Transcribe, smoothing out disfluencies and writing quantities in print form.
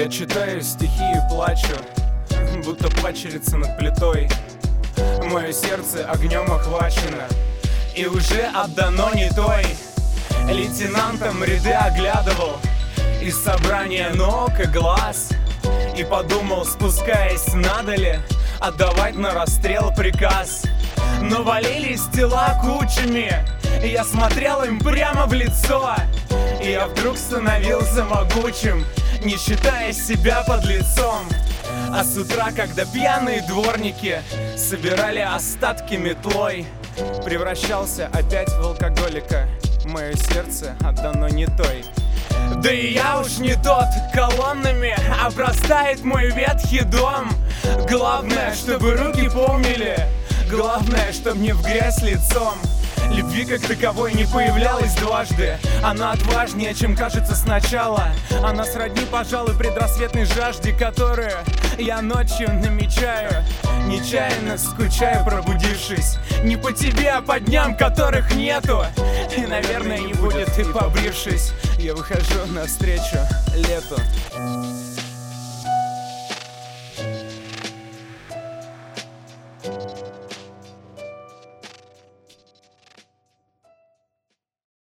Я читаю стихи и плачу, будто падчерица над плитой. Мое сердце огнем охвачено и уже отдано не той. Лейтенантом ряды оглядывал из собрания ног и глаз, и подумал, спускаясь, надо ли отдавать на расстрел приказ. Но валились тела кучами, и я смотрел им прямо в лицо. И я вдруг становился могучим, не считая себя подлецом. А с утра, когда пьяные дворники собирали остатки метлой, превращался опять в алкоголика. Мое сердце отдано не той. Да и я уж не тот, колоннами обрастает мой ветхий дом. Главное, чтобы руки помнили, главное, чтоб не в грязь лицом. Любви как таковой не появлялась дважды. Она отважнее, чем кажется сначала. Она сродни, пожалуй, предрассветной жажде, которую я ночью намечаю. Нечаянно скучаю, пробудившись. Не по тебе, а по дням, которых нету. И, наверное, не будет и побрившись. Я выхожу навстречу лету.